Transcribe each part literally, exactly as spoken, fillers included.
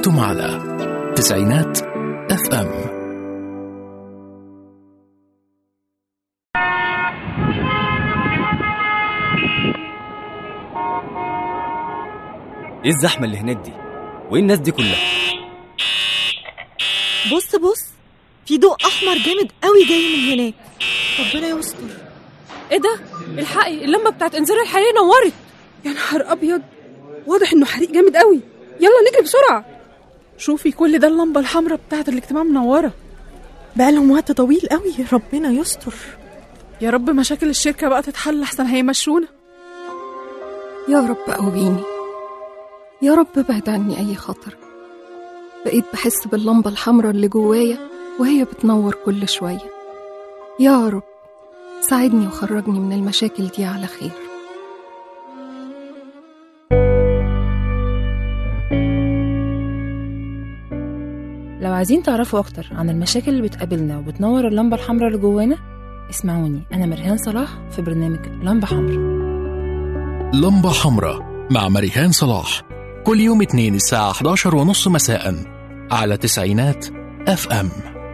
أنتم على تسعينات اف ام. ايه الزحمه اللي هناك دي؟ وايه الناس دي كلها؟ بص بص في ضوء احمر جامد قوي جاي من هناك، ربنا يستر. ايه ده؟ الحقي، اللمبه بتاعت انذار الحريق نورت. يا نهار ابيض، واضح انه حريق جامد قوي. يلا نجري بسرعه. شوفي كل ده اللمبه الحمراء بتاعت الاجتماع منوره. بقى لهم وقت طويل قوي، ربنا يستر. يا رب مشاكل الشركه بقى تتحل، احسن هيمشونا. يا رب قويني، يا رب بعد عني أي خطر. بقيت بحس باللمبة الحمراء اللي جوايا وهي بتنور كل شوية. يا رب ساعدني وخرجني من المشاكل دي على خير. لو عايزين تعرفوا أكتر عن المشاكل اللي بتقابلنا وبتنور اللمبة الحمراء اللي جوانا، اسمعوني، أنا مريهان صلاح في برنامج لمبة حمراء. لمبة حمراء مع مريهان صلاح، كل يوم اثنين الساعة إحدى عشر ونص مساء على تسعينات اف ام.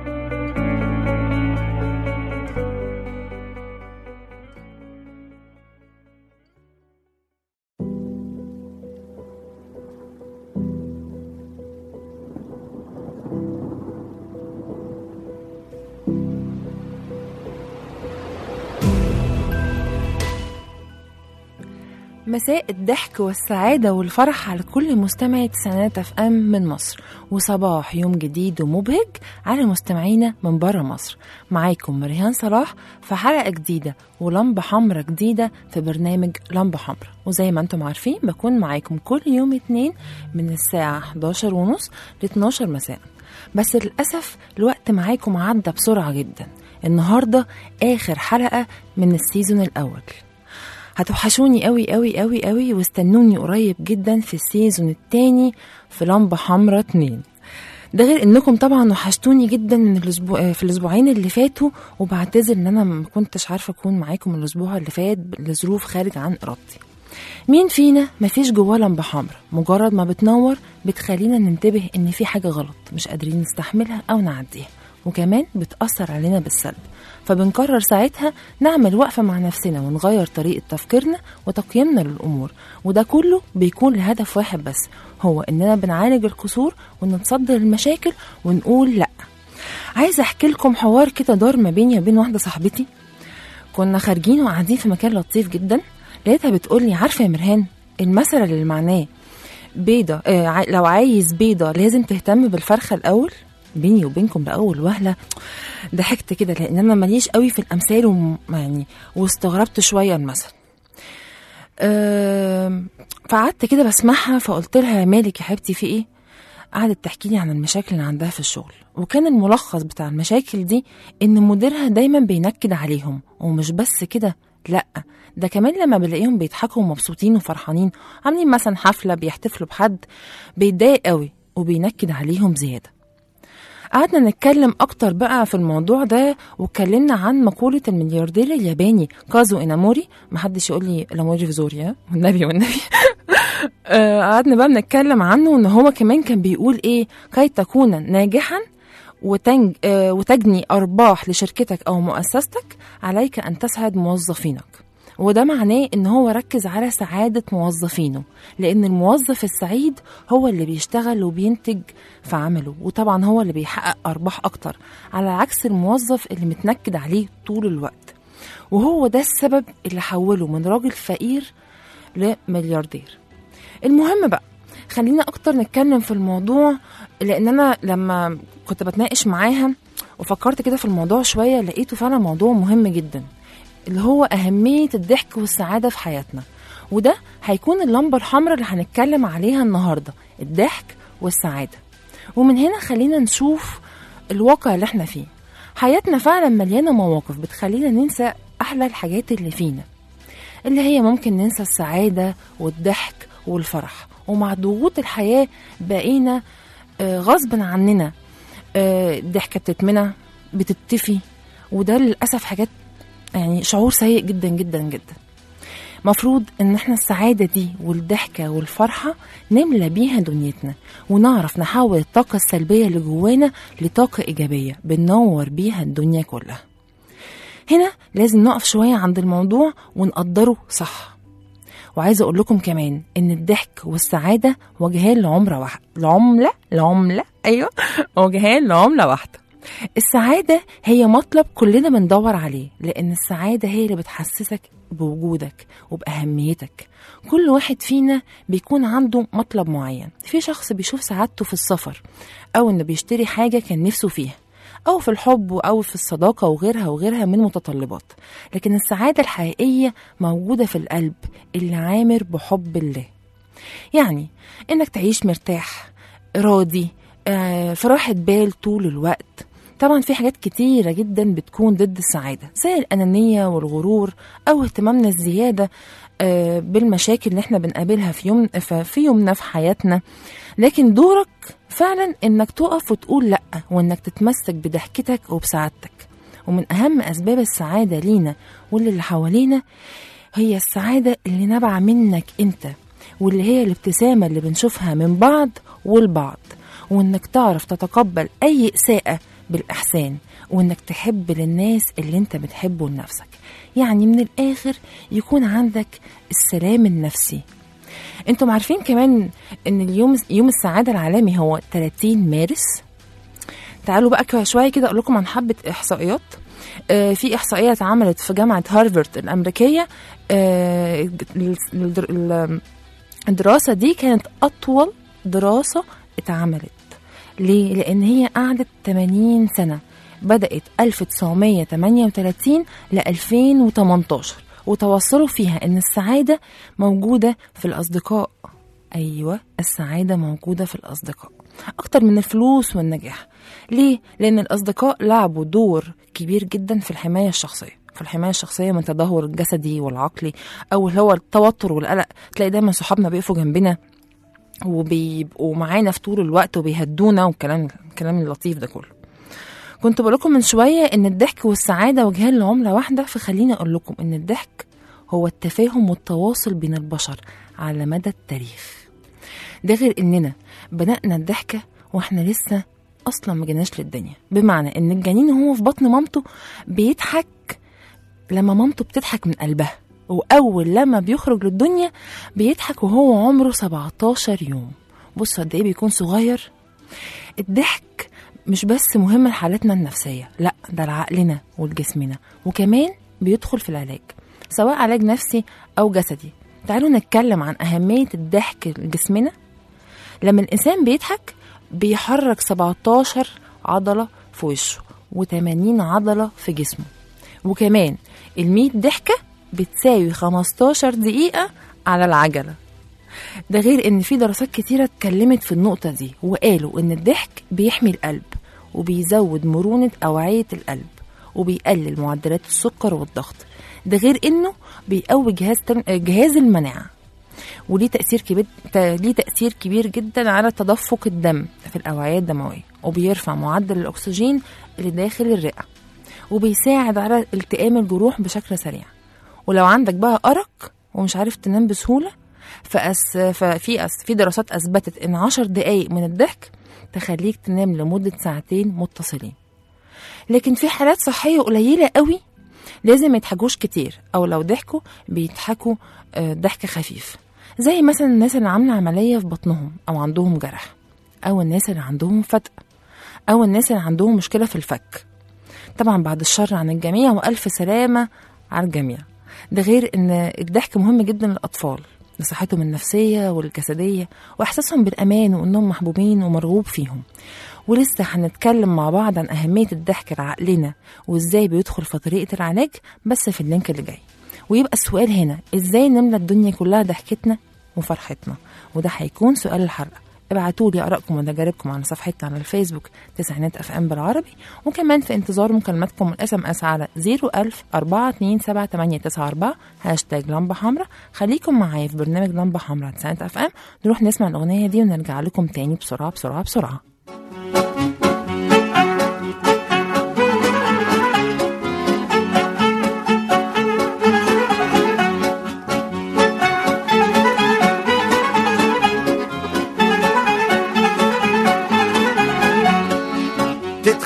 مساء الضحك والسعادة والفرح على كل مستمعي تسعينات اف ام من مصر، وصباح يوم جديد ومبهج على مستمعينا من برا مصر. معاكم مريهان صلاح في حلقة جديدة ولمبة حمرة جديدة في برنامج لمبة حمرة. وزي ما انتم عارفين بكون معاكم كل يوم اتنين من الساعة إحدى عشر ونص ل اتناشر مساء. بس للأسف الوقت معاكم عدى بسرعة جدا. النهاردة آخر حلقة من السيزون الأول. هتوحشوني قوي قوي قوي قوي، واستنوني قريب جدا في السيزون التاني في لمبة حمرة اتنين. ده غير انكم طبعا وحشتوني جدا من الاسبوع في الاسبوعين اللي فاتوا، وبعتذر ان انا ما كنتش عارفه اكون معاكم الاسبوع اللي فات لظروف خارج عن ارادتي. مين فينا مفيش جواه لمبة حمرا مجرد ما بتنور بتخلينا ننتبه ان في حاجه غلط مش قادرين نستحملها او نعديها، وكمان بتأثر علينا بالسلب، فبنقرر ساعتها نعمل وقفة مع نفسنا ونغير طريقة تفكيرنا وتقييمنا للأمور. وده كله بيكون لهدف واحد بس، هو إننا بنعالج الكسور ونتصدر المشاكل ونقول لأ. عايزة أحكي لكم حوار كده دار ما بيني وبين واحدة صاحبتي. كنا خارجين وقاعدين في مكان لطيف جدا، لقيتها بتقولي عارفة يا مرهان المثل اللي معناه بيضة آه لو عايز بيضة لازم تهتم بالفرخة الأول. بيني وبينكم لأول وهلة ضحكت كده، لأن أنا ماليش قوي في الأمثال وم... يعني واستغربت شوية المثل. أه... فقعدت كده بسمعها، فقلت لها مالك يا حبيبتي في إيه؟ قعدت تحكي لي عن المشاكل اللي عندها في الشغل، وكان الملخص بتاع المشاكل دي إن مديرها دايما بينكد عليهم، ومش بس كده لأ، ده كمان لما بلاقيهم بيضحكوا ومبسوطين وفرحانين عاملين مثلا حفلة بيحتفلوا بحد بيتضايق قوي وبينكد عليهم زيادة. قعدنا نتكلم أكتر بقى في الموضوع ده، واتكلمنا عن مقولة الملياردير الياباني كازو إناموري. محدش يقول لي الأموري في زوريا والنبي والنبي قعدنا بقى بنتكلم عنه، إن هو كمان كان بيقول إيه، كي تكون ناجحا وتنج وتجني أرباح لشركتك أو مؤسستك عليك أن تسعد موظفينك. وده معناه إن هو ركز على سعادة موظفينه، لأن الموظف السعيد هو اللي بيشتغل وبينتج في عمله، وطبعا هو اللي بيحقق أرباح أكتر، على عكس الموظف اللي متنكد عليه طول الوقت. وهو ده السبب اللي حوله من راجل فقير لملياردير. المهم بقى خلينا أكتر نتكلم في الموضوع، لأن أنا لما كنت بتناقش معاها وفكرت كده في الموضوع شوية لقيته فعلا موضوع مهم جدا، اللي هو أهمية الضحك والسعادة في حياتنا. وده هيكون اللمبة الحمراء اللي هنتكلم عليها النهاردة، الضحك والسعادة. ومن هنا خلينا نشوف الواقع اللي احنا فيه. حياتنا فعلا مليانة مواقف بتخلينا ننسى أحلى الحاجات اللي فينا، اللي هي ممكن ننسى السعادة والضحك والفرح. ومع ضغوط الحياة بقينا آه غصب عننا آه الضحكة بتتمنى بتتفي، وده للأسف حاجات يعني شعور سيء جدا جدا جدا. مفروض ان احنا السعادة دي والضحكة والفرحة نملى بيها دنيتنا، ونعرف نحول الطاقة السلبية اللي جوانا لطاقة إيجابية بننور بيها الدنيا كلها. هنا لازم نقف شوية عند الموضوع ونقدره صح. وعايزة أقول لكم كمان إن الضحك والسعادة وجهان لعملة واحدة، لعملة لعملة أيوة وجهان لعملة واحدة. السعادة هي مطلب كلنا بندور عليه، لأن السعادة هي اللي بتحسسك بوجودك وبأهميتك. كل واحد فينا بيكون عنده مطلب معين. في شخص بيشوف سعادته في السفر، أو إنه بيشتري حاجة كان نفسه فيها، أو في الحب، أو في الصداقة وغيرها وغيرها من متطلبات. لكن السعادة الحقيقية موجودة في القلب اللي عامر بحب الله. يعني إنك تعيش مرتاح راضي، آه، في راحة بال طول الوقت. طبعا في حاجات كتيرة جدا بتكون ضد السعادة، زي الأنانية والغرور، أو اهتمامنا الزيادة آه، بالمشاكل اللي احنا بنقابلها في يوم في يومنا في حياتنا. لكن دورك فعلا انك تقف وتقول لأ، وانك تتمسك بضحكتك وبسعادتك. ومن أهم أسباب السعادة لينا واللي اللي حوالينا هي السعادة اللي نابعة منك انت، واللي هي الابتسامة اللي بنشوفها من بعض والبعض، وانك تعرف تتقبل أي إساءة بالإحسان، وإنك تحب للناس اللي أنت بتحبه لنفسك. يعني من الآخر يكون عندك السلام النفسي. أنتم عارفين كمان إن اليوم يوم السعادة العالمي هو ثلاثين مارس. تعالوا بقى شوية كده أقول لكم عن حبة إحصائيات. آه في إحصائية اتعملت في جامعة هارفارد الأمريكية. آه الدراسة دي كانت أطول دراسة اتعملت. ليه؟ لأن هي قعدت ثمانين سنة، بدأت ألف وتسعمية وتمانية وتلاتين ل ألفين وتمنتاشر، وتوصلوا فيها أن السعادة موجودة في الأصدقاء. أيوة، السعادة موجودة في الأصدقاء أكتر من الفلوس والنجاح. ليه؟ لأن الأصدقاء لعبوا دور كبير جدا في الحماية الشخصية في الحماية الشخصية من التدهور الجسدي والعقلي، أو اللي هو التوتر والقلق. تلاقي دايما صحابنا بيقفوا جنبنا وبيبقوا معانا في طول الوقت وبيهدونا، والكلام الكلام اللطيف ده كله. كنت بقول لكم من شويه ان الضحك والسعاده وجهان لعمله واحده، فخليني اقول لكم ان الضحك هو التفاهم والتواصل بين البشر على مدى التاريخ. ده غير اننا بدأنا الضحكه واحنا لسه اصلا ما جيناش للدنيا، بمعنى ان الجنين وهو في بطن مامته بيضحك لما مامته بتضحك من قلبها، وأول لما بيخرج للدنيا بيضحك وهو عمره سبعتاشر يوم. بصوا قد إيه بيكون صغير. الضحك مش بس مهم لحالتنا النفسية، لأ، ده لعقلنا ولجسمنا، وكمان بيدخل في العلاج سواء علاج نفسي أو جسدي. تعالوا نتكلم عن أهمية الضحك لجسمنا. لما الإنسان بيضحك بيحرك سبعتاشر عضلة في وشه وتمانين عضلة في جسمه، وكمان المية ضحكة بتساوي خمستاشر دقيقة على العجلة. ده غير ان في دراسات كتيرة اتكلمت في النقطة دي، وقالوا ان الضحك بيحمي القلب وبيزود مرونة أوعية القلب وبيقلل معدلات السكر والضغط. ده غير انه بيقوي جهاز جهاز المناعة، وليه تأثير كبير ليه تأثير كبير جدا على تدفق الدم في الأوعية الدموية، وبيرفع معدل الأكسجين اللي داخل الرئة، وبيساعد على التئام الجروح بشكل سريع. ولو عندك بقى أرق ومش عارف تنام بسهولة، فأس ففي أس في دراسات أثبتت إن عشر دقايق من الضحك تخليك تنام لمدة ساعتين متصلين. لكن في حالات صحية قليلة قوي لازم يضحكوش كتير، أو لو ضحكوا بيضحكوا ضحك خفيف، زي مثلا الناس اللي عاملة عملية في بطنهم أو عندهم جرح، أو الناس اللي عندهم فتق، أو الناس اللي عندهم مشكلة في الفك. طبعا بعد الشر عن الجميع وألف سلامة على الجميع. ده غير ان الضحك مهم جدا للأطفال لصحتهم النفسية والجسدية وإحساسهم بالأمان وأنهم محبوبين ومرغوب فيهم. ولسه هنتكلم مع بعض عن أهمية الضحك لعقلنا وإزاي بيدخل في طريقة العلاج، بس في اللينك اللي جاي. ويبقى السؤال هنا، إزاي نملى الدنيا كلها ضحكتنا وفرحتنا؟ وده هيكون سؤال الحلقة. ابعتوا لي آرائكم وتجاربكم على صفحتنا على الفيسبوك تسعينات اف ام بالعربي، وكمان في انتظار مكالماتكم الاس ام اس على صفر ألف أربعة اتنين سبعة تمانية تسعة أربعة هاشتاج لمبة حمراء. خليكم معايا في برنامج لمبة حمراء تسعينات اف ام. نروح نسمع الأغنية دي ونرجع لكم تاني بسرعة بسرعة بسرعة.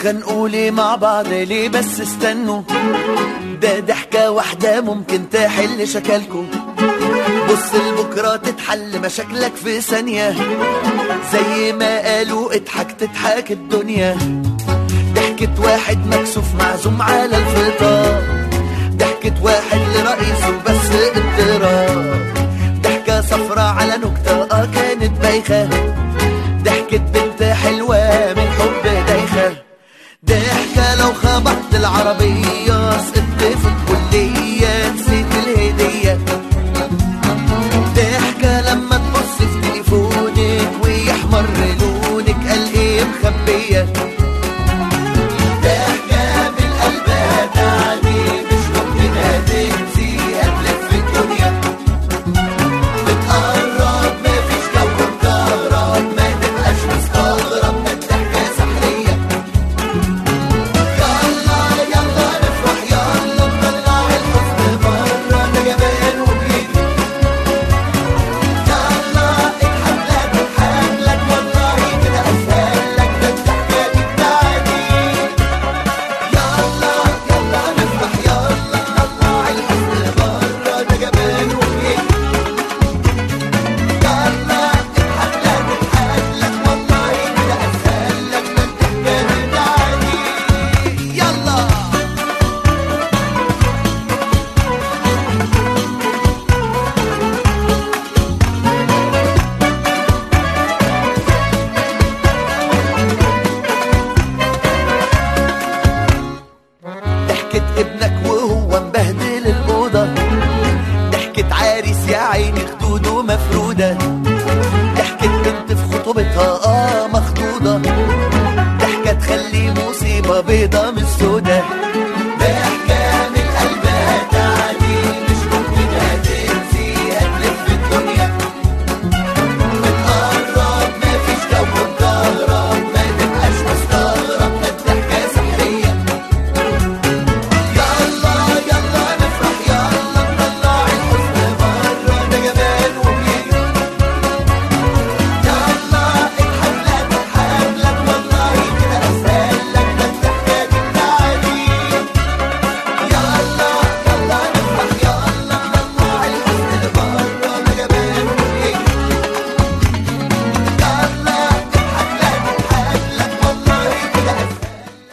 بتتخانقوا ليه مع بعض ليه؟ بس استنوا، ده ضحكة واحدة ممكن تحل شكلكوا. بص لبكرة تتحل مشاكلك في ثانية، زي ما قالوا اضحك تضحك الدنيا. ضحكة واحد مكسوف معزوم على الفطار، ضحكة واحد لرئيسه بس اضطراب. ضحكة صفرة على نكتة اه كانت بايخة، ضحكة بنت حلوة من حب دايخة. ضحكة لو خبطت العربية سقطت في الكلية نسيت الهدية. ضحكة لما تبص في تليفونك ويحمر لونك قال ايه مخبية. ضحكة من قلبها تعني مش ممكن هتنسي هتلف الدنيا. بتقرب مفيش كوكب كهرب ما تبقاش مستغرب، ده الضحكة سحرية. يلا يلا نفرح يلا نطلع الحزن برا، ده جمال وبيجري. يلا اضحك لا تضحك لك والله كده اسهل لك، ده الضحكة دي بتاعتي. يلا يلا نفرح يلا نطلع الحزن برا، ده جمال وبيجري. يلا اضحك لا تضحك لك والله كده اسهل لك، ده الضحكة دي بتاعتي. يلا ضحكة ابنك وهو مبهدل الأوضة، ضحكة عريس يا عيني خدوده مفرودة، ضحكة بنت في خطوبتها اه مخطوطة، ضحكة تخلي مصيبة بيضة مش سودا. ضحكة من قلبها تعني مش ممكن هتنسي هتلف الدنيا. بتقرب مفيش كوكب كهرب ما تبقاش مستغرب، ده الضحكة سحرية. يلا يلا نفرح يلا نطلع الحزن برا، ده جمال وبيجري. يلا اضحك لا تضحك لك والله كده اسهل لك، ده الضحكة دي بتاعتي. يلا يلا نفرح يلا نطلع الحزن برا، ده جمال وبيجري. يلا اضحك لا تضحك لك والله كده اسهل.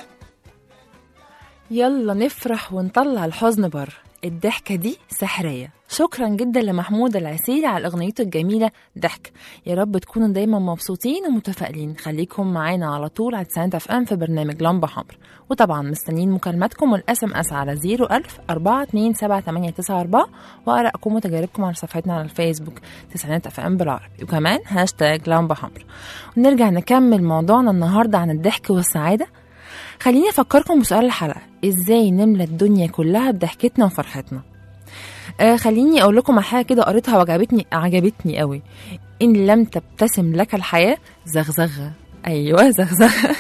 يلا نفرح ونطلع الحزن بره، الضحكة دي سحرية. شكرا جدا لمحمود العسيري على اغنيته الجميلة ضحك. يا رب تكونوا دايما مبسوطين ومتفائلين. خليكم معانا على طول على تسعين اف ام في برنامج لمبة حمر، وطبعا مستنيين مكالماتكم والاس ام اس على صفر ألف أربعة اتنين سبعة تمانية تسعة أربعة، وارائكم وتجاربكم على صفحتنا على الفيسبوك تسعين اف ام بالعربي، وكمان هاشتاج لمبة حمر. ونرجع نكمل موضوعنا النهارده عن الضحك والسعادة. خليني أفكركم بسؤال الحلقة: إزاي نملى الدنيا كلها بضحكتنا وفرحتنا؟ آه خليني أقول لكم على حاجة كده قريتها وعجبتني عجبتني قوي: إن لم تبتسم لك الحياة زغزغة. أيوة زغزغة.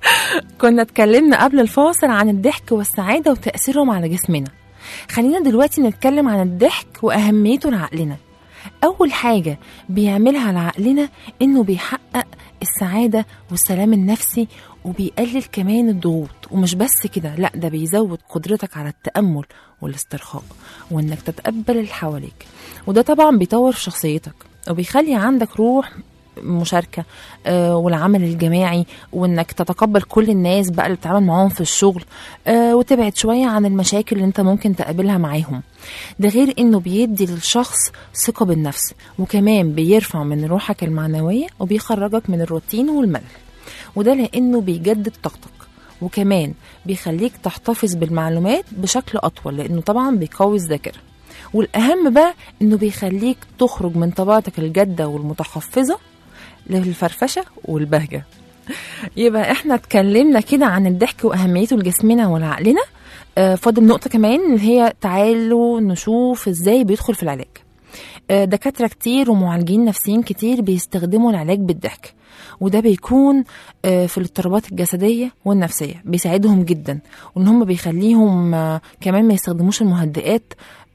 كنا اتكلمنا قبل الفاصل عن الضحك والسعادة وتأثيرهم على جسمنا. خلينا دلوقتي نتكلم عن الضحك وأهميته لعقلنا. أول حاجة بيعملها لعقلنا إنه بيحقق السعادة والسلام النفسي، وبيقلل كمان الضغوط. ومش بس كده، لا ده بيزود قدرتك على التأمل والاسترخاء وإنك تتقبل اللي حواليك، وده طبعا بيطور في شخصيتك وبيخلي عندك روح مشاركة آه والعمل الجماعي، وإنك تتقبل كل الناس بقى اللي بتتعامل معاهم في الشغل آه وتبعد شوية عن المشاكل اللي انت ممكن تقابلها معاهم. ده غير إنه بيدي للشخص ثقة بالنفس، وكمان بيرفع من روحك المعنوية وبيخرجك من الروتين والملل، وده لأنه بيجدد طاقتك، وكمان بيخليك تحتفظ بالمعلومات بشكل أطول لأنه طبعا بيقوي الذاكرة. والأهم بقى إنه بيخليك تخرج من طبيعتك الجادة والمتحفظة للفرفشة والبهجة. يبقى احنا اتكلمنا كده عن الضحك وأهميته لجسمنا ولعقلنا. آه فاضل نقطة كمان اللي هي تعالوا نشوف ازاي بيدخل في العلاج. آه دكاترة كتير ومعالجين نفسيين كتير بيستخدموا العلاج بالضحك، وده بيكون آه في الاضطرابات الجسدية والنفسية، بيساعدهم جدا، وان هم بيخليهم آه كمان ما يستخدموش المهدئات،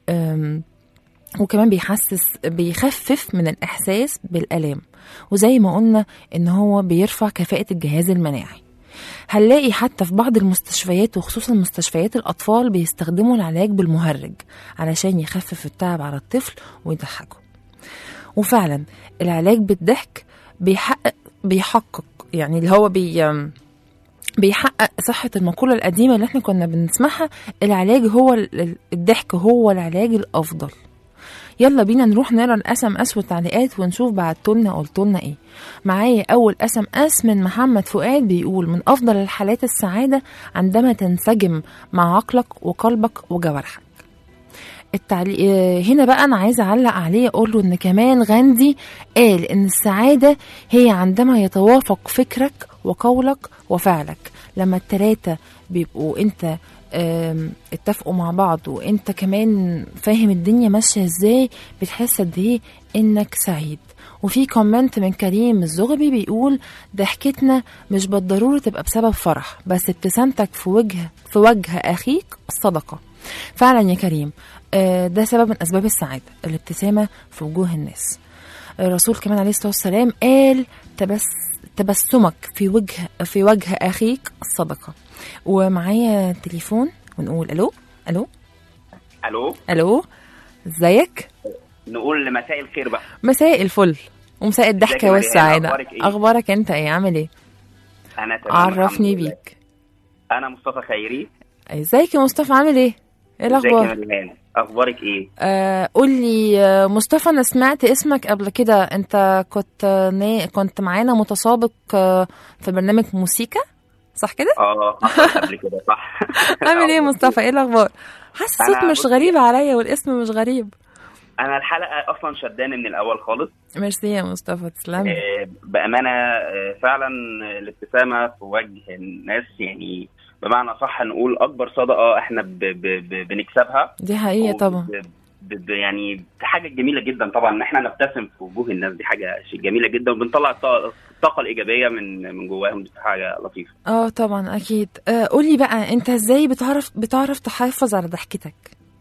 وكمان بيحسس بيخفف من الإحساس بالألام، وزي ما قلنا إن هو بيرفع كفاءة الجهاز المناعي. هنلاقي حتى في بعض المستشفيات وخصوصا مستشفيات الأطفال بيستخدموا العلاج بالمهرج علشان يخفف التعب على الطفل ويضحكه. وفعلا العلاج بالضحك بيحقق بيحقق يعني اللي هو بي بيحقق صحة المقولة القديمة اللي احنا كنا بنسمعها، العلاج هو الضحك هو العلاج الأفضل. يلا بينا نروح نقرا الاس ام اس والتعليقات ونشوف بعتولنا قلتولنا ايه. معايا اول اس ام اس من محمد فؤاد بيقول: من افضل الحالات السعاده عندما تنسجم مع عقلك وقلبك وجوارحك. التعليق هنا بقى انا عايزه اعلق عليه اقول له ان كمان غاندي قال ان السعاده هي عندما يتوافق فكرك وقولك وفعلك. لما التلاتة بيبقوا انت اتفقوا مع بعض وانت كمان فاهم الدنيا ماشيه ازاي، بتحس قد ايه انك سعيد. وفي كومنت من كريم الزغبي بيقول: ضحكتنا مش بالضروره تبقى بسبب فرح، بس ابتسامتك في وجه في وجه اخيك الصدقه. فعلا يا كريم، ده سبب من اسباب السعاده، الابتسامه في وجوه الناس. الرسول كمان عليه الصلاه والسلام قال: تبس تبسمك في وجه في وجه اخيك الصدقه. ومعايا تليفون ونقول الو الو الو الو ازيك؟ نقول مساء الخير بقى. مساء الفل ومساء الضحكه والسعاده. أخبارك, إيه؟ اخبارك انت ايه؟ عامل ايه؟ انا تمام. عرفني بيك. انا مصطفى خيري. ازيك يا مصطفى؟ عامل ايه؟ ايه الاخبار؟ ازيك يا مليان؟ اخبارك ايه؟ آه قول لي آه مصطفى، انا سمعت اسمك قبل كده، انت كنت نا... كنت معانا متسابق آه في برنامج موسيقى صح كده؟ اه قبل كده صح. عامل ايه مصطفى؟ ايه الاخبار؟ حاسس الصوت مش غريب عليا والاسم مش غريب. انا الحلقه اصلا شداني من الاول خالص. ميرسي يا مصطفى، تسلم. آه بامانه آه فعلا الابتسامه في وجه الناس يعني بمعنى صح نقول اكبر صدقه احنا ب ب ب بنكسبها. دي حقيقه طبعا. ب ب يعني حاجه جميله جدا طبعا ان احنا نبتسم في وجوه الناس، دي حاجه شيء جميله جدا وبنطلع الطاقه الايجابيه من من جواهم، دي حاجه لطيفه. اه طبعا اكيد. آه قولي بقى، انت ازاي بتعرف بتعرف تحافظ على ضحكتك؟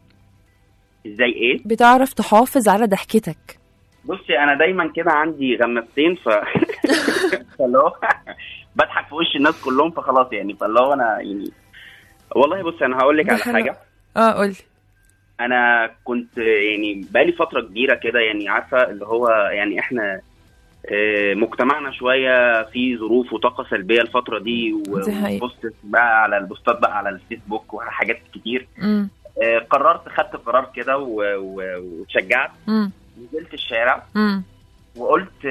ازاي ايه؟ بتعرف تحافظ على ضحكتك؟ بصي انا دايما كده عندي غمستين ف فلو بضحك في وش الناس كلهم فخلاص يعني، فلو انا يعني والله بص انا هقول لك على حاجه. اه قولي. انا كنت يعني بقالي فتره كبيره كده يعني عارفه اللي هو يعني احنا مجتمعنا شويه في ظروف وطاقه سلبيه الفتره دي، وبوست بقى على البوستات بقى على الفيسبوك وحاجات كتير. م. قررت خدت قرار كده واتشجعت، نزلت الشارع م. وقلت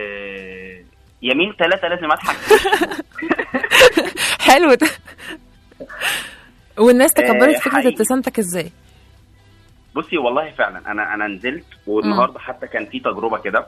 يمين ثلاثة لازم اضحك. حلو ده. والناس تقبلت فكره ابتسامتك ازاي؟ بصي والله فعلا انا انا نزلت والنهارده حتى كان في تجربه كده.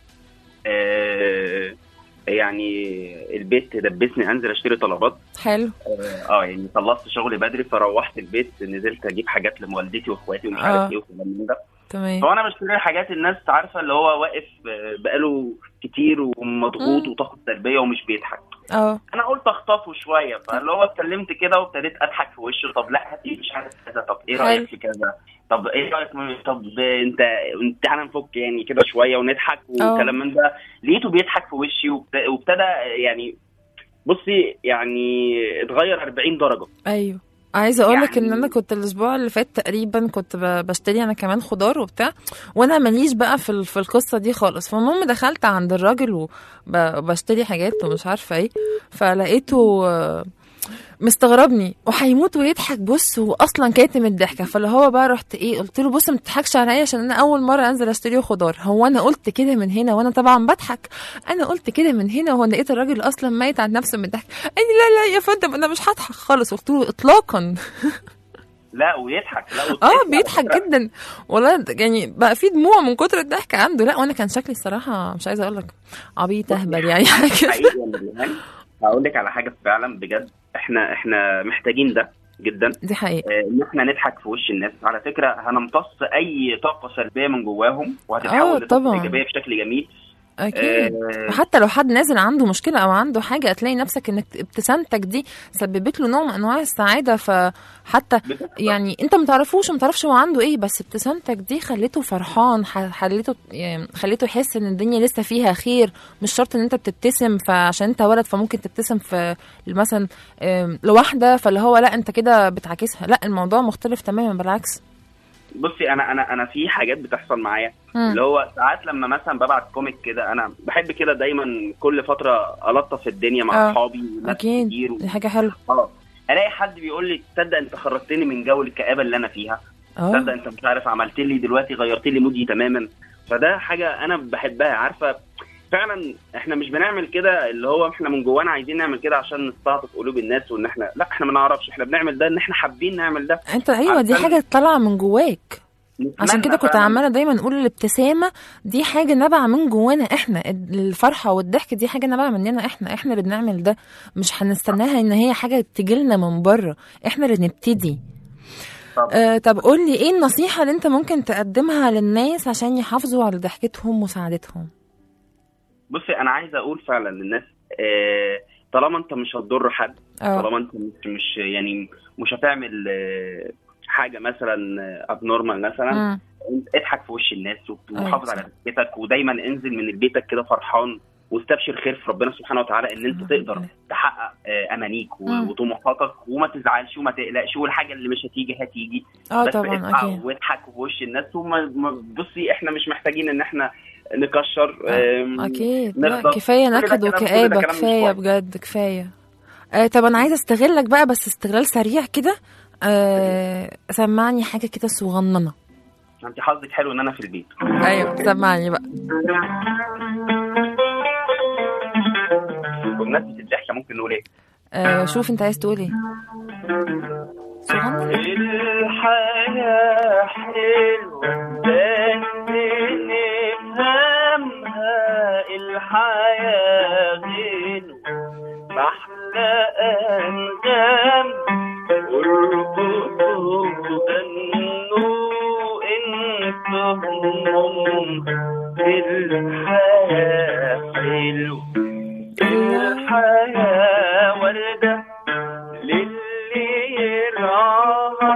آه يعني البيت دبسني انزل اشتري طلبات. حلو. اه, آه يعني خلصت شغلي بدري فروحت البيت، نزلت اجيب حاجات لوالدتي واخواتي ومش عارف ايه وكلام من ده. تمام. فانا بشتري حاجات الناس عارفه اللي هو واقف بقاله كتير ومضغوط وطاقه سلبيه ومش بيضحك. اه انا قلت اخطفه شويه، فاللي هو اتكلمت كده وابتديت اضحك في وشه. طب لا هاتي مش عارف كذا، طب ايه رايك في كذا، طب ايه رايك، طب انت انت تعالى نفك يعني كده شويه ونضحك وكلام من ده. لقيته بيضحك في وشي وابتدى يعني بصي يعني اتغير أربعين درجه. ايوه عايزه اقول لك يعني ان انا كنت الاسبوع اللي فات تقريبا كنت بشتري انا كمان خضار وبتاع، وانا ماليش بقى في في القصه دي خالص. فالمهم دخلت عند الراجل وبشتري حاجات ومش عارفه ايه، فلقيته مستغربني وهيموت ويضحك بص واصلا كاتم الضحكه. فاللي هو بقى رحت ايه قلت له: بص ما تضحكش عليا عشان انا اول مره انزل اشتري خضار. هو انا قلت كده من هنا وانا طبعا بضحك، انا قلت كده من هنا وهو لقيت الراجل اصلا ميت عن نفسه من الضحك. قال لي: لا لا يا فندم انا مش هضحك خالص. قلت له: اطلاقا. لا ويضحك. لا اه بيضحك جدا والله، يعني بقى في دموع من كتر الضحك عنده. لا وانا كان شكلي الصراحه مش عايزه اقول لك عبيط اهبل يعني حاجه. هقول لك على حاجه فعلا بجد، احنا احنا محتاجين ده جدا. دي حقيقه ان احنا نضحك في وش الناس. على فكره هنمتص اي طاقه سلبيه من جواهم وهتتحول لطاقه ايجابيه بشكل جميل. اكيد. وحتى لو حد نازل عنده مشكله او عنده حاجه، هتلاقي نفسك انك ابتسامتك دي سببت له نوع من انواع السعاده. فحتى يعني انت ما تعرفوش ما تعرفش هو عنده ايه، بس ابتسامتك دي خليته فرحان، خليته يعني خليته يحس ان الدنيا لسه فيها خير. مش شرط ان انت بتبتسم فعشان انت ولد فممكن تبتسم في مثلا لواحده فاللي هو لا انت كده بتعاكسها، لا الموضوع مختلف تماما بالعكس. بصي انا انا انا في حاجات بتحصل معايا اللي هو ساعات لما مثلا ببعت كوميك كده، انا بحب كده دايما كل فتره الطف الدنيا مع اصحابي وناس كتير، دي حاجه حلوه. اه الاقي حد بيقول لي تصدق انت خرجتني من جو الكآبه اللي انا فيها، تصدق انت مش عارف عملت لي دلوقتي غيرت لي مودي تماما. فده حاجه انا بحبها. عارفه فعلا احنا مش بنعمل كده اللي هو احنا من جوانا عايزين نعمل كده عشان نستعطف قلوب الناس، وان احنا لا احنا ما نعرفش، احنا بنعمل ده ان احنا حابين نعمل ده. انت ايوه دي حاجه طالعه من جواك. عشان كده كنت عماله دايما نقول الابتسامه دي حاجه نابعه من جوانا احنا، الفرحه والضحك دي حاجه نابعه مننا احنا، احنا اللي بنعمل ده، مش هنستناها ان هي حاجه تجيلنا من بره، احنا اللي نبتدي. آه طب قول لي ايه النصيحه اللي انت ممكن تقدمها للناس عشان يحافظوا على ضحكتهم وسعادتهم؟ بصي انا عايزه اقول فعلا للناس آه طالما انت مش هتضر حد، أوه. طالما انت مش, مش يعني مش هتعمل آه حاجه مثلا ابنورمال مثلا، مم. اضحك في وش الناس وحافظ على ضحكتك، ودايما انزل من بيتك كده فرحان واستبشر خير في ربنا سبحانه وتعالى ان انت تقدر تحقق امانيك وطموحاتك، وما تزعلش وما تقلقش، والحاجه اللي مش هتيجي هتيجي. اه طبعا اكيد. واضحك في وش الناس. وما بصي احنا مش محتاجين ان احنا نكشر. اكيد لا كفايه نكد وكآبه، كفايه بجد كفايه. آه طب انا عايزه استغلك بقى بس استغلال سريع كده. آه سمعني حاجه كده صغننه. انت حظك حلو ان انا في البيت. ايوه سمعني بقى. بمناسبة الضحكة ممكن نقول ايه؟ آه شوف انت عايز تقول ايه؟ الحياة حلوة بس نفهمها، الحياة غنوة محلى أنغام، ارقصوا غنوا انتم، الحياة حلوة، الحياة وردة للي يراها،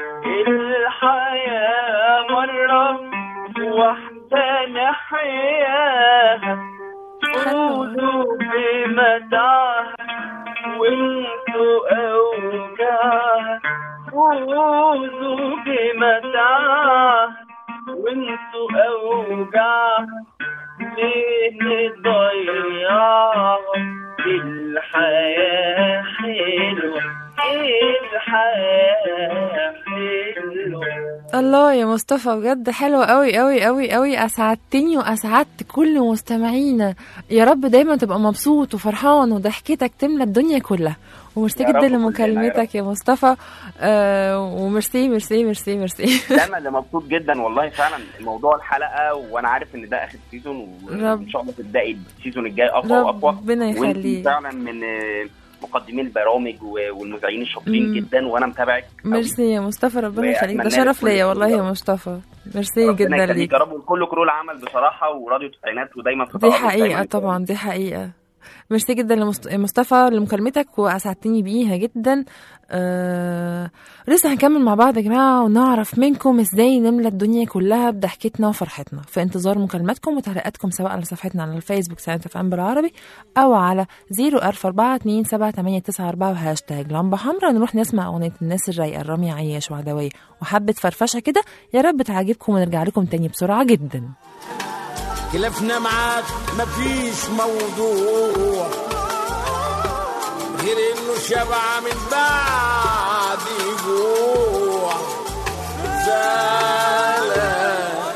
الحياة مرة واحدة نحياها، فوزوا بمتاعها وانتوا أوجاعها، فوزوا بمتاعها وانتوا أوجاعها، ليه نضيعها؟ الحياة حلوة، الحياة حلوة. الله يا مصطفى بجد حلوة قوي قوي قوي قوي، أسعدتني وأسعدت كل مستمعينا. يا رب دايما تبقى مبسوط وفرحان وضحكتك تملى الدنيا كلها. وميرسي جدا لمكالمتك يا مصطفى. آه وميرسي ميرسي ميرسي ميرسي. انا اللي مبسوط جدا والله فعلا الموضوع الحلقه، وانا عارف ان ده اخر سيزون، وان شاء الله تبداي السيزون الجاي اقوى واقوى. ربنا يخليك. فعلا من مقدمين البرامج والمذيعين الشاطرين جدا، وانا متابعك. ميرسي يا مصطفى ربنا يخليك، ده شرف ليا والله يا مصطفى. ميرسي جدا ليك. يا رب كل كرو العمل بصراحه، وراديو التسعينات ودايما في دي حقيقه طبعا، دي حقيقه. ميرسي جدا لمصطفى لمكالمتك واسعدتني بيها جدا. آه... لسه هنكمل مع بعض يا جماعه ونعرف منكم ازاي نملى الدنيا كلها بضحكتنا وفرحتنا. في انتظار مكالماتكم وتعليقاتكم سواء على صفحتنا على الفيسبوك ساعات اف ام بالعربي او على صفر ألف أربعة اتنين سبعة تمانية تسعة أربعة وهاشتاج لمبة حمراء. نروح نسمع اغنيه الناس الرايقه الرامية عياش وعدويه وحبه فرفشه كده. يا رب تعجبكم ونرجع لكم تاني بسرعه جدا. خلافنا معاك مفيش موضوع غير انه شبع من بعد جوع زعلان.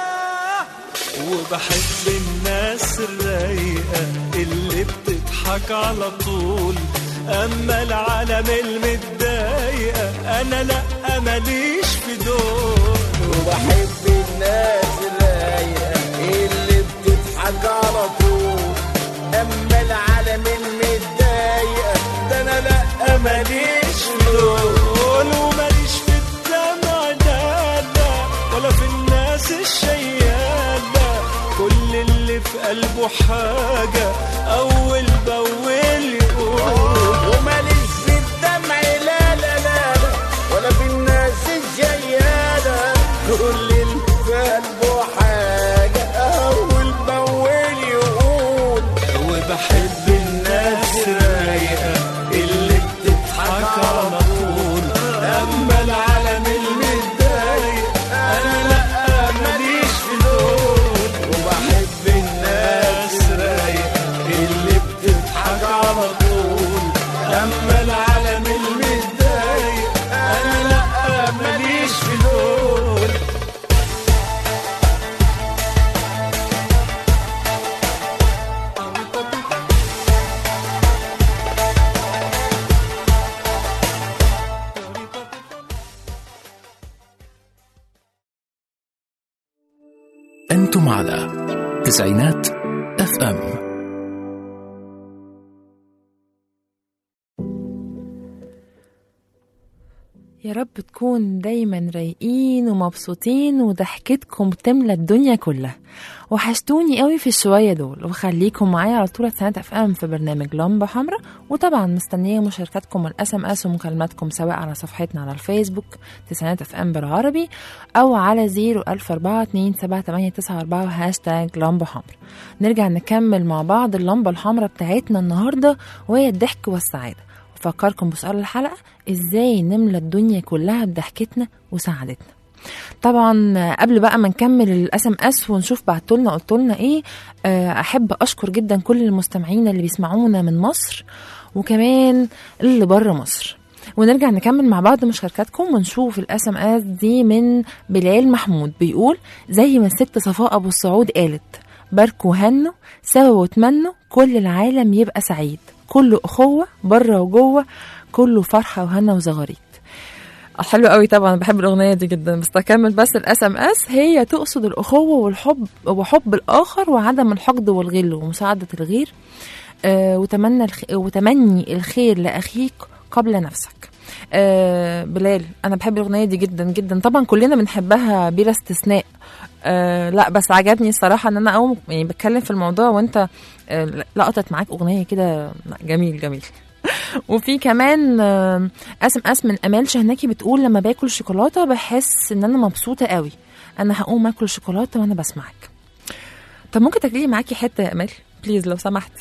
وبحب الناس الرايقة اللي بتضحك على طول، اما العالم المتضايقة انا لا ماليش في دول. وبحب الناس الرايقة اللي بتضحك على طول، اما العالم المتضايقه ده انا لا ماليش في دول. وماليش في الدمع ده لا، ولا في الناس الشياله، كل اللي في قلبه حاجة أول بأول يقول. وماليش في الدمع لا لا لا ولا في الناس الجيالة، كل اللي في قلبه حاجة أول بأول يقول. وبحب الناس الرايقة اللي بتضحك على طول، أما العالم المتضايق أنا لأ ماليش في دول. وبحب الناس رايقة اللي بتضحك على طول، أما العالم المتضايق أنا لأ ماليش في دول. أنتم على تسعينات اف ام. يا رب تكون دايما رايقين ومبسوطين وضحكتكم تملى الدنيا كلها. وحشتوني قوي في الشوية دول، وخليكم معايا على طول تسعينات اف ام في برنامج لمبة حمراء. وطبعا مستنية مشاركاتكم الاس ام اس ومكالماتكم سواء على صفحتنا على الفيسبوك تسعينات اف ام بالعربي او على زيرو ألف أربعة اتنين سبعة تمانية تسعة أربعة وهاشتاج لمبة حمراء. نرجع نكمل مع بعض اللمبة الحمراء بتاعتنا النهاردة وهي الضحك والسعادة. وفكركم بسؤال الحلقة: ازاي نملى الدنيا كلها بضحكتنا وسعادتنا؟ طبعا قبل بقى ما نكمل الاس ام اس ونشوف بعتولنا قلتولنا ايه، احب اشكر جدا كل المستمعين اللي بيسمعونا من مصر وكمان اللي بره مصر. ونرجع نكمل مع بعض مشاركاتكم ونشوف الاس ام اس دي. من بلال محمود بيقول: زي ما الست صفاء ابو السعود قالت: باركوا هنوا سوا واتمنوا كل العالم يبقى سعيد، كله اخوه بره وجوه، كله فرحه وهنا وزغاريت. حلو قوي طبعا، بحب الاغنيه دي جدا. بس اكمل بس الاس ام اس. هي تقصد الاخوه والحب وحب الاخر وعدم الحقد والغل ومساعده الغير، آه وتمنى الخ... وتمني الخير لاخيك قبل نفسك. آه بلال انا بحب الاغنيه دي جدا جدا، طبعا كلنا بنحبها بلا استثناء. آه لا بس عجبني الصراحه ان انا اول يعني بتكلم في الموضوع وانت آه لقطت معاك اغنيه كده. جميل جميل. وفي كمان اسم اسم من امال شهناكي بتقول: لما باكل شوكولاته بحس ان انا مبسوطه قوي، انا هقوم اكل شوكولاته وانا بسمعك. طب ممكن تاكلي معاكي حته يا امال بليز لو سمحتي؟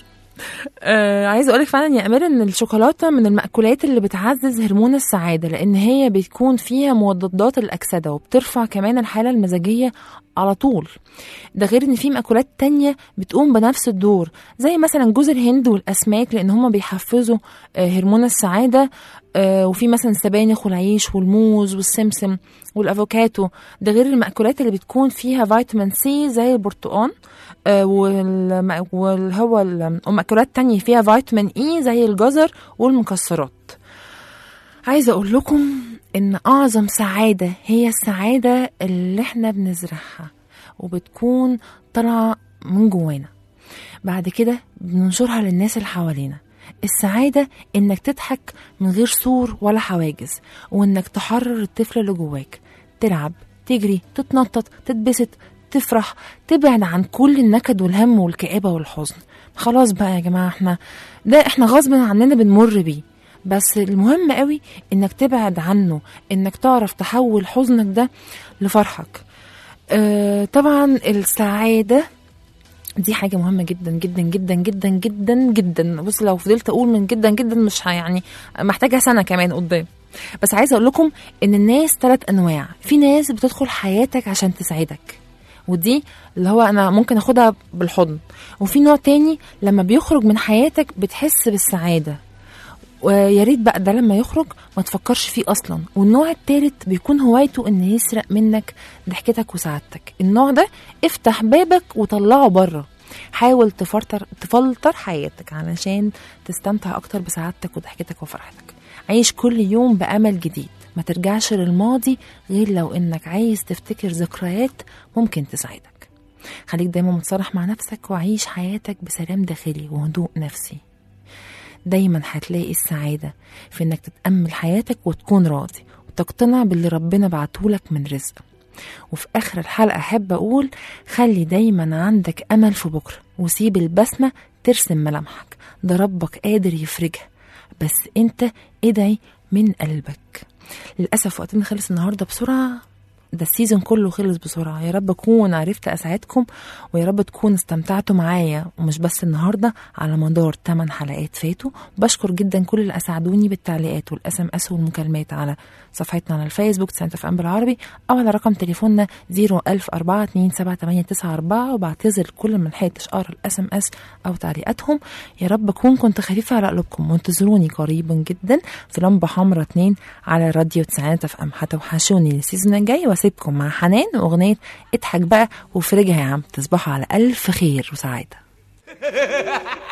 آه عايزه اقولك فعلا يا امال ان الشوكولاته من المأكولات اللي بتعزز هرمون السعاده، لان هي بتكون فيها مضادات الاكسده وبترفع كمان الحاله المزاجيه على طول. ده غير ان في مأكولات تانية بتقوم بنفس الدور زي مثلا جوز الهند والاسماك، لان هما بيحفزوا آه هرمون السعاده. آه وفي مثلا السبانخ والعيش والموز والسمسم والافوكاتو. ده غير المأكولات اللي بتكون فيها فيتامين سي زي البرتقال، آه والهو المأكولات تانية فيها فيتامين اي زي الجزر والمكسرات. عايزة اقول لكم ان اعظم سعادة هي السعادة اللي احنا بنزرعها وبتكون طالعة من جوانا، بعد كده بننشرها للناس اللي حوالينا. السعادة انك تضحك من غير سور ولا حواجز، وانك تحرر الطفل اللي جواك، تلعب، تجري، تتنطط، تتبسط، تفرح، تبعد عن كل النكد والهم والكآبة والحزن. خلاص بقى يا جماعة، احنا ده احنا غصب عننا بنمر بيه، بس المهم قوي انك تبعد عنه، انك تعرف تحول حزنك ده لفرحك. اه طبعا السعادة دي حاجة مهمة جدا جدا جدا جدا جدا جدا. بص لو فضلت اقول من جدا جدا مش يعني محتاجة سنة كمان قدام. بس عايزة اقول لكم ان الناس ثلاث انواع. في ناس بتدخل حياتك عشان تسعدك، ودي اللي هو انا ممكن اخدها بالحضن. وفي نوع تاني لما بيخرج من حياتك بتحس بالسعادة، ويا ريت بقى ده لما يخرج ما تفكرش فيه اصلا. والنوع الثالث بيكون هوايته ان يسرق منك ضحكتك وسعادتك. النوع ده افتح بابك وطلعه بره. حاول تفلتر تفلتر حياتك علشان تستمتع اكتر بسعادتك وضحكتك وفرحتك. عيش كل يوم بامل جديد، ما ترجعش للماضي غير لو انك عايز تفتكر ذكريات ممكن تساعدك. خليك دايما متصالح مع نفسك وعيش حياتك بسلام داخلي وهدوء نفسي. دايما هتلاقي السعادة في انك تتأمل حياتك وتكون راضي وتقتنع باللي ربنا بعتهولك من رزق. وفي اخر الحلقة احب اقول: خلي دايما عندك امل في بكرة، وسيب البسمة ترسم ملامحك، ده ربك قادر يفرجها، بس انت ادعي من قلبك. للأسف وقتنا خلص النهاردة بسرعة، ده السيزون كله خلص بسرعة. يا رب أكون عرفت أساعدكم، ويا رب تكون استمتعتوا معايا، ومش بس النهاردة، على مدار ثمان حلقات فاتوا. بشكر جدا كل اللي أساعدوني بالتعليقات والأس ام اس والمكالمات على صفحتنا على الفيسبوك تسعينات اف ام بالعربي، أو على رقم تليفوننا صفر ألف أربعة اتنين سبعة تمانية تسعة أربعة. وبعتذر كل من حياتش أقرأ الأس ام اس أو تعليقاتهم. يا رب أكون كنت خفيفة على قلوبكم، وانتظروني قريبا جدا في لمبة حمرا اتنين على راديو تسعينات اف ام. هتوحشوني السيزون الجاي، واسيبكم مع حنان واغنيه اضحك بقى وفرجها يا عم. تصبحوا على الف خير وسعاده.